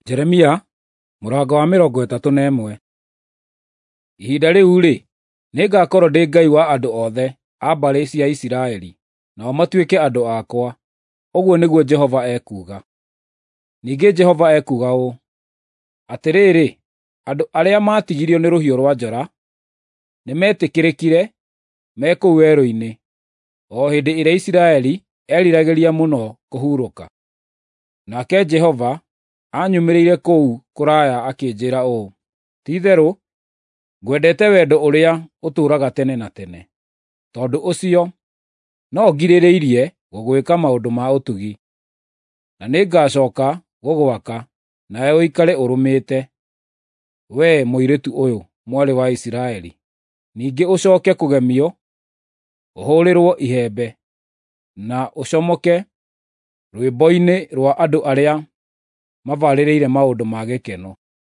Jeremia mũrango wa 31. Ihinda rĩu-rĩ, nĩngakorwo ndĩ Ngai wa andũ othe a mbarĩ cia Isiraeli, nao matuĩke andũ akwa, ũguo nĩguo Jehova ekuuga. Ningĩ Jehova ekuuga ũũ: Atĩrĩrĩ, andũ arĩa maatigirio nĩ rũhiũ rwa njora, nĩmetĩkĩrĩkire me kũu werũ-inĩ, o hĩndĩ ĩrĩa Isiraeli eriragĩria mũno kũhurũka. Nake Jehova aanyumĩrĩire kũu kũraya akĩnjĩĩra ũũ: Ti-itherũ, ngwendete wendo ũrĩa ũtũũraga tene na tene. Tondũ ũcio, no ngirĩrĩirie gũgwĩka maũndũ ma ũtugi, na nĩngacooka gũgwaka, nawe ũikare ũrũmĩte, wee mũirĩtu ũyũ, mwarĩ wa Isiraeli. Ningĩ ũcooke kũgemio, ũhũũrĩrwo ihembe, na ũcomoke rwĩmbo-inĩ rwa andũ arĩa mabarĩrĩire maũndũ ma gĩkeno.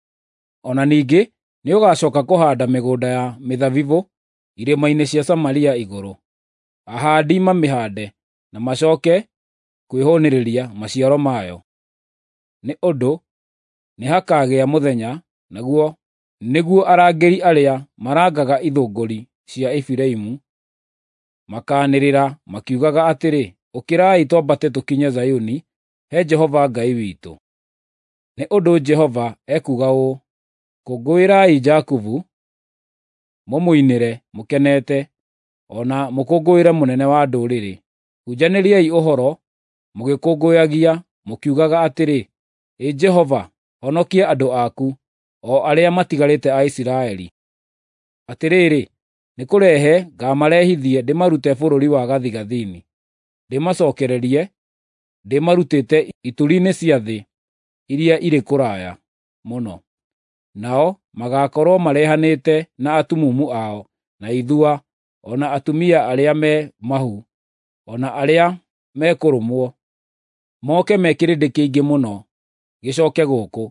O na ningĩ nĩũgacooka kũhaanda mĩgũnda ya mĩthabibũ irĩma-inĩ cia Samaria igũrũ. Ahaandi mamĩhaande, na macooke kwĩhũũnĩrĩria maciaro mayo. Nĩ ũndũ nĩhakagĩa mũthenya, naguo nĩguo arangĩri arĩa marangaga ithũngũri cia Efiraimu makaanĩrĩra makiugaga atĩrĩ, ũkĩrai twambate tũkinye Zayuni, he Jehova Ngai witũ. Nĩ ũndũ Jehova ekuuga ũũ: Kũngũĩrai Jakubu, mũmũinĩre mũkenete, o na mũkũngũĩre mũnene wa ndũrĩrĩ. Hunjanĩriai ũhoro mũgĩkũngũyagia, mũkiugaga atĩrĩ, Ĩ Jehova, honokia andũ aku, o arĩa matigarĩte a Isiraeli. Atĩrĩrĩ, nĩkũrehe ngaamarehithie ndĩmarute bũrũri wa gathigathini, ndĩmacookererie ndĩmarutĩte ituri-inĩ cia thĩ iria irĩ kũraya mũno. Nao magaakorwo marehanĩte na atumumu ao, na ithua, o na atumia arĩa me mahu, o na arĩa mekũrũmwo, moke me kĩrĩndĩ kĩingĩ mũno gĩcooke gũkũ.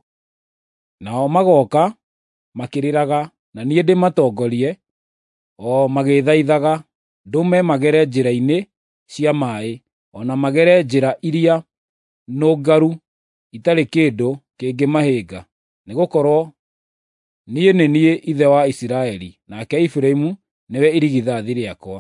Nao magooka makĩrĩraga, na niĩ ndĩmatongorie, o magĩĩthaithaga ndũme magere njĩra-inĩ cia maaĩ, o na magere njĩra iria nũngaru itarĩ kĩndũ kĩngĩmahĩnga. Nĩgũkorwo niĩ nĩ niĩ ithe wa Isiraeli, nake Efiraimu nĩwe irigithathi rĩakwa.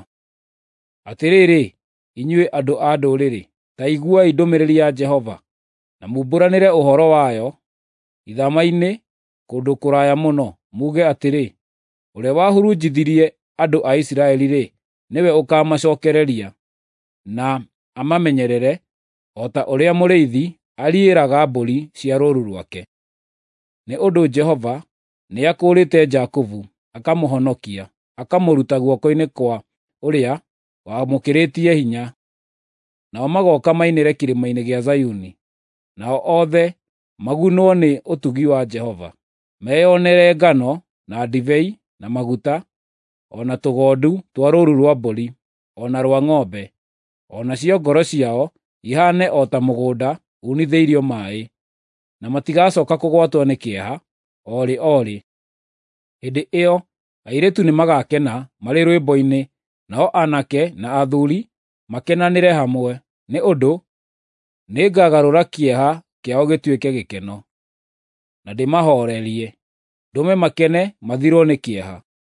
Atĩrĩrĩ, inyuĩ andũ a ndũrĩrĩ, ta iguai ndũmĩrĩri ya Jehova, na mumbũranĩre ũhoro wayo ithama-inĩ kũndũ kũraya mũno, muuge atĩrĩ, ũrĩa wahurunjithirie andũ a Isiraeli-rĩ, nĩwe ũkaamacookereria, na amamenyerere, o ta ũrĩa mũrĩithi ariĩraga mbũri cia rũũru rwake. Nĩ ũndũ Jehova nĩakũũrĩte Jakubu, akamũhonokia, akamũruta guoko-inĩ kwa ũrĩa wamũkĩrĩtie hinya. Nao magooka mainĩre kĩrĩma-inĩ gĩa Zayuni, nao othe magunwo nĩ ũtugi wa Jehova, meyonere ngano, na ndibei, na maguta, o na tũgondu twa rũũru rwa mbũri, o na rwa ng'ombe, o nacio ngoro ciao ihaane o ta mũgũnda unithĩirio maaĩ, na matigacooka kũgwatwo nĩ kĩeha o rĩ. Hĩndĩ ĩyo airĩtu nĩmagakena marĩ rwĩmbo-inĩ, nao aanake na athuuri makenanĩre hamwe, nĩ ũndũ nĩngagarũra kĩeha kĩao gĩtuĩke gĩkeno, na ndĩmahoorerie, ndũme makene mathirwo nĩ kĩeha.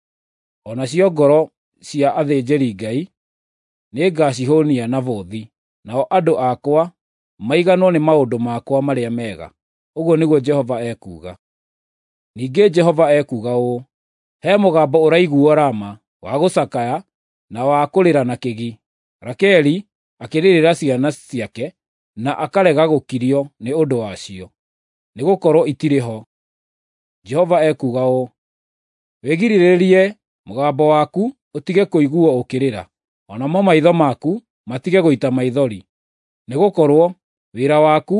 O nacio ngoro cia athĩnjĩri-Ngai nĩngacihũũnia na bũthi, nao andũ akwa maiganwo nĩ maũndũ makwa marĩa mega, ũguo nĩguo Jehova ekuuga. Ningĩ Jehova ekuuga ũũ: He mũgambo ũraiguuo Rama wa gũcakaya na wa kũrĩra na kĩgi, Rakeli akĩrĩrĩra ciana ciake, na akarega gũkirio nĩ ũndũ wacio, nĩgũkorwo itirĩ ho. Jehova ekuuga ũũ: Wĩgirĩrĩrie mũgambo waku ũtige kũiguuo ũkĩrĩra, o namo maitho maku matige gũita maithori, nĩgũkorwo wĩra waku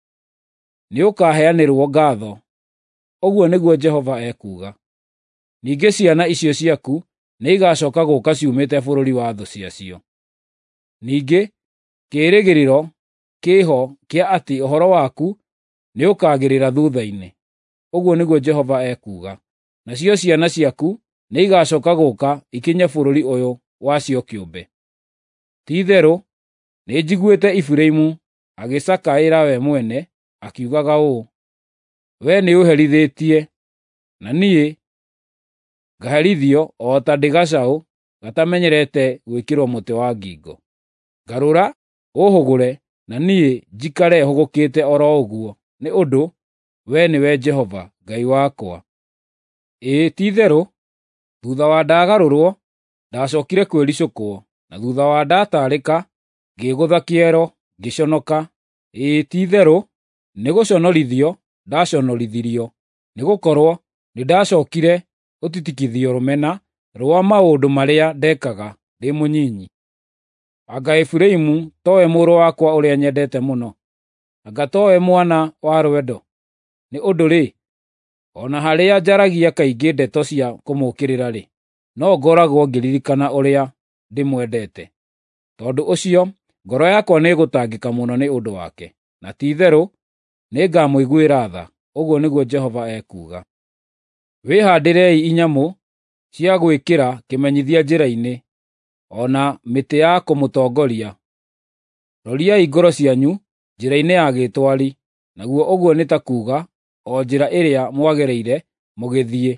nĩũkaheanĩrwo ngaatho, ũguo nĩguo Jehova ekuuga. Ningĩ ciana icio ciaku nĩigacooka gũũka ciumĩte bũrũri wa thũ ciacio. Ningĩ kĩĩrĩgĩrĩro kĩho kĩa atĩ ũhoro waku nĩũkagĩrĩra thuutha-inĩ, ũguo nĩguo Jehova ekuuga. Nacio ciana ciaku nĩigacooka gũũka ikinye bũrũri ũyũ wacio kĩũmbe. Ti-itherũ, nĩnjiguĩte Efiraimu agĩcakaĩra we mwene, akiugaga ũũ: wee nĩũherithĩtie, na niĩ ngaherithio o ta ndĩ gacaũ gatamenyerete gwĩkĩrwo mũtĩ wa ngingo. Garũra ũhũgũre, na niĩ njikare hũgũkĩte o ro ũguo, nĩ ũndũ wee nĩwe Jehova Ngai wakwa. Ĩĩ ti-itherũ, thuutha wa ndagarũrwo, ndacookire kwĩricũkwo, na thuutha wa ndataarĩka, ngĩĩgũtha kĩero, ngĩconoka. Ĩĩ ti-itherũ, nĩgũconorithio ndaconorithirio, nĩgũkorwo nĩndacookire gũtitikithio rũmena rwa maũndũ marĩa ndekaga ndĩ mũnyinyi. Anga Efiraimu towe mũrũ wakwa ũrĩa nyendete mũno, anga towe mwana wa rwendo. Nĩ ũndũ-rĩ, o na harĩa njaragia kaingĩ ndeto cia kũmũũkĩrĩra-rĩ, no ngoragwo ngĩririkana ũrĩa ndĩmwendete. Tondũ ũcio, ngoro yakwa nĩĩgũtangĩka mũno nĩ ũndũ wake, na ti-itherũ nĩngamũiguĩra tha, ũguo nĩguo Jehova ekuuga. Wĩhaandĩrei inyamũ cia gwĩkĩra kĩmenyithia njĩra-inĩ, o na mĩtĩ ya kũmũtongoria. Roriai ngoro cianyu njĩra-inĩ ya gĩĩtwari, naguo ũguo nĩ ta kuuga o njĩra ĩrĩa mwagereire mũgĩthiĩ.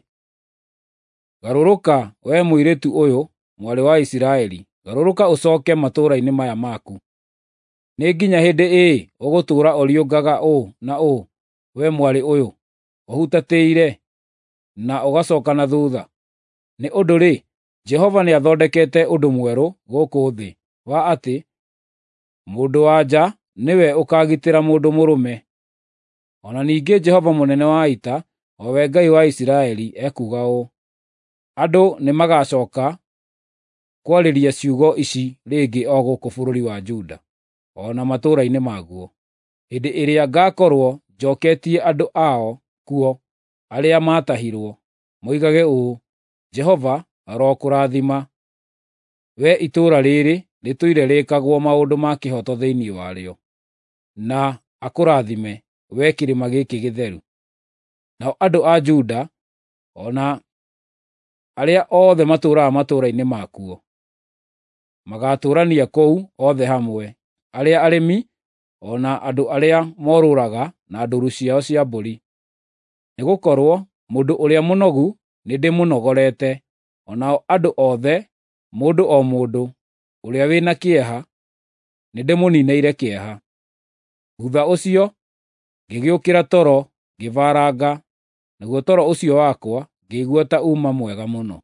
Garũrũka, wee mũirĩtu ũyũ, mwarĩ wa Isiraeli, garũrũka ũcooke matũũra-inĩ maya maku. Nĩ nginya hĩndĩ ĩĩ ũgũtũũra ũriũngaga ũũ na ũũ, wee mwarĩ ũyũ, ũhutatĩire, na ũgacooka na thuutha? Nĩ ũndũ-rĩ, Jehova nĩathondekete ũndũ mwerũ gũkũ thĩ, wa atĩ mũndũ-wa-nja nĩwe ũkaagitĩra mũndũ mũrũme. O na ningĩ Jehova mũnene wa ita, o we Ngai wa Isiraeli, ekuuga ũũ: andũ nĩmagacooka kwarĩria ciugo ici rĩngĩ o gũkũ bũrũri wa Juda, o na matũũra-inĩ maguo, hĩndĩ ĩrĩa ngaakorwo njooketie andũ ao kuo arĩa maatahirwo, moigage ũũ: Jehova arokũrathima, wee itũũra rĩrĩ rĩtũire rĩĩkagwo maũndũ ma kĩhooto thĩinĩ warĩo, na akũrathime, wee kĩrĩma gĩkĩ gĩtheru. Nao andũ a Juda, o na arĩa othe matũũraga matũũra-inĩ makuo, magaatũũrania kũu othe hamwe, arĩa arĩmi, o na andũ arĩa morũũraga na ndũũru ciao cia mbũri. Nĩgũkorwo mũndũ ũrĩa mũnogu nĩndĩmũnogorete, o nao andũ othe, mũndũ o mũndũ, ũrĩa wĩna kĩeha, nĩndĩmũniinĩire kĩeha. Thuutha ũcio, ngĩgĩũkĩra toro, ngĩvaranga, naguo toro ũcio wakwa ngĩigua ta uuma mwega mũno.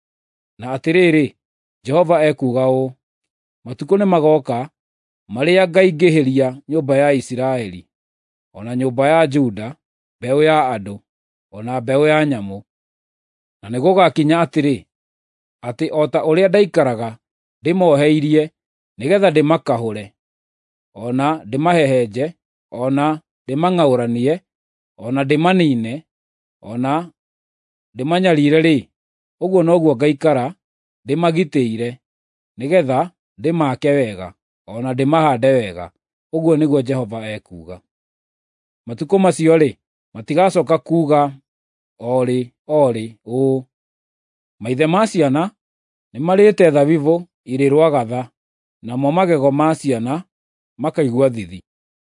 Na atĩrĩrĩ, Jehova ekuuga ũũ: matukũ nĩmagooka marĩa ngaingĩhĩria nyũmba ya Isiraeli, o na nyũmba ya Juda, mbeũ ya andũ, o na mbeũ ya nyamũ. Na nĩgũgakinya atĩrĩ, atĩ o ta ũrĩa ndaikaraga ndĩmoheirie nĩgeetha ndĩmakahũre, o na ndĩmahehenje, o na ndĩmang'aũranie, o na ndĩmaniine, o na ndĩmanyariire-rĩ, ũguo noguo ngaikara ndĩmagitĩire, nĩgeetha ndĩmaake wega, o na ndĩmahaande wega, ũguo nĩguo Jehova ekuuga. Matukũ macio-rĩ, matigacooka kuuga orĩ ũũ: maithe ma ciana nĩmarĩĩte thabibũ irĩ rwagatha, namo magego ma ciana makaigua thithi.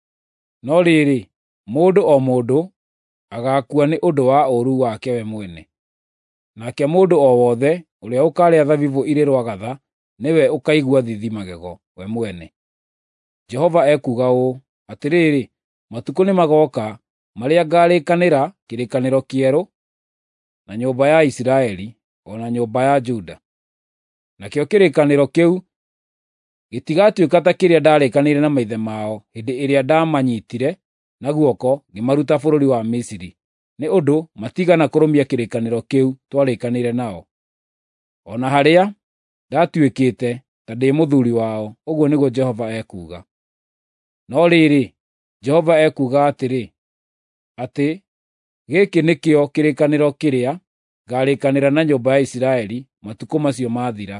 No rĩrĩ, mũndũ o mũndũ agaakua nĩ ũndũ wa ũũru wake we mwene, nake mũndũ o wothe ũrĩa ũkaarĩa thabibũ irĩ rwagatha nĩwe ũkaigua thithi magego we mwene. Jehova ekuuga ũũ: atĩrĩrĩ, matukũ nĩmagooka marĩa ngaarĩkanĩra kĩrĩkanĩro kĩerũ na nyũmba ya Isiraeli, o na nyũmba ya Juda. Nakĩo kĩrĩkanĩro kĩu gĩtigatuĩka ta kĩrĩa ndaarĩkanĩire na maithe mao hĩndĩ ĩrĩa ndamanyiitire na guoko ngĩmaruta bũrũri wa Misiri, nĩ ũndũ matiigana kũrũmia kĩrĩkanĩro kĩu twarĩkanĩire nao, o na harĩa ndatuĩkĩte ta ndĩ mũthuuri wao, ũguo nĩguo Jehova ekuuga. No rĩrĩ, Jehova ekuuga atĩrĩ, atĩ gĩkĩ nĩkĩo kĩrĩkanĩro kĩrĩa ngaarĩkanĩra na nyũmba ya Isiraeli matukũ macio maathira.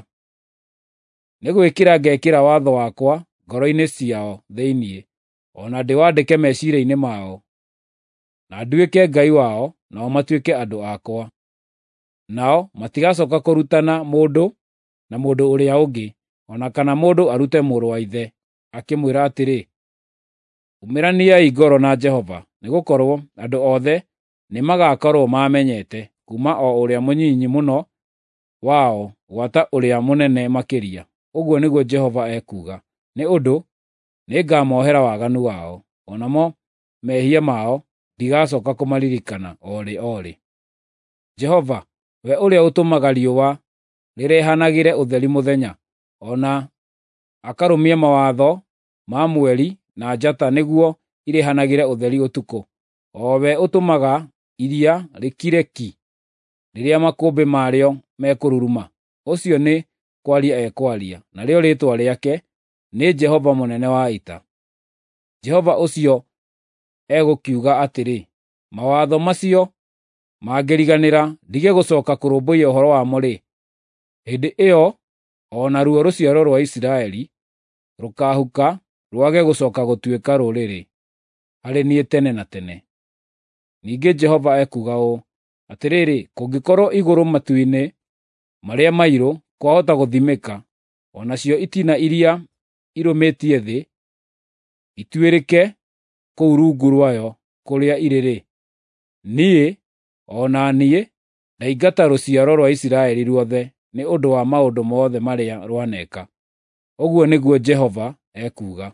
Nĩ gwĩkĩra ngekĩra watho wakwa ngoro-inĩ ciao thĩinĩ, o na ndĩwandĩke meciiria-inĩ mao, na nduĩke Ngai wao, nao matuĩke andũ akwa. Nao matigacooka kũrutana mũndũ na mũndũ ũrĩa ũngĩ, o na kana mũndũ arute mũrũ wa ithe, akĩmwĩra atĩrĩ, umĩraniai ngoro na Jehova, nĩgũkorwo andũ othe nĩmagakorwo mamenyete kuuma o ũrĩa mũnyinyi mũno wao gwata ũrĩa mũnene makĩria, ũguo nĩguo Jehova ekuuga, nĩ ũndũ nĩngamohera waganu wao, onamo mehia mao ndigacooka kũmaririkana o rĩ. Jehova, we ũrĩa ũtũmaga riũa rĩrehanagĩre ũtheri mũthenya, ona akarũmia mawatho ma mweri na njata nĩguo irehanagĩre ũtheri ũtukũ, o we ũtũmaga iria rĩkire ki rĩrĩa makũmbĩ marĩo mekũruruma, ũcio nĩ kwaria ekwaria, narĩo rĩĩtwa rĩake nĩ Jehova mũnene wa ita. Jehova ũcio egũkiuga atĩrĩ, mawatho macio mangĩriganĩra ndige gũcooka kũrũmbũiya ũhoro wamo-rĩ, hĩndĩ ĩyo o naruo rũciaro rwa Isiraeli rũkaahuka rwage gũcooka gũtuĩka rũrĩrĩ harĩ niĩ tene na tene. Ningĩ Jehova ekuuga ũũ, atĩrĩrĩ, kũngĩkorwo igũrũ matu-inĩ marĩa mairũ kwahota gũthimĩka, o nacio itina iria irũmĩtie thĩ ituĩrĩke kũu rungu rwayo kũrĩa irĩ-rĩ, niĩ, o na niĩ, ndaingata rũciaro rwa Isiraeli ruothe nĩ ũndũ wa maũndũ mothe marĩa rwaneka, ũguo nĩguo Jehova ekuuga.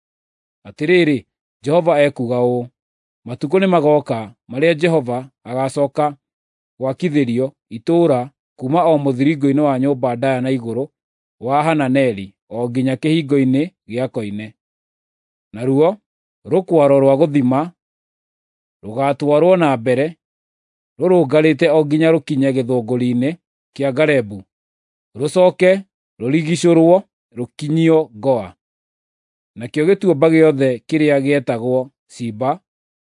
Atĩrĩrĩ, Jehova ekuuga ũũ, matukũ nĩmagooka marĩa Jehova agacooka gwakithĩrio itũũra kuuma o mũthiringo-inĩ wa nyũmba ndaya na igũrũ wa Hananeli o nginya kĩhingo-inĩ gĩa koine. Naruo rũkwaro rwa gũthima rũgaatwarwo na mbere rũrũngarĩte o nginya rũkinye gĩthũngũri-inĩ kĩa Garebu, rũcooke rũrigicũrwo rũkinyio Goa. Nakĩo gĩtuamba gĩothe kĩrĩa gĩetagwo Siba,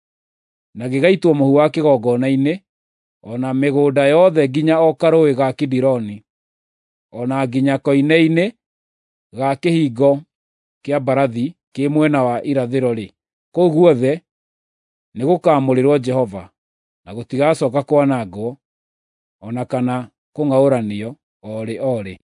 na gĩgaitwo mũhu wa kĩgongona-inĩ, o na mĩgũnda yothe nginya o karũũĩ ga Kidironi, o na nginya koine-inĩ ga kĩhingo kĩa Mbarathi kĩ mwena wa irathĩro-rĩ, kũu guothe nĩgũkamũrĩrwo Jehova, na gũtigacooka kwanangwo, o na kana kũng'aũranio o rĩ.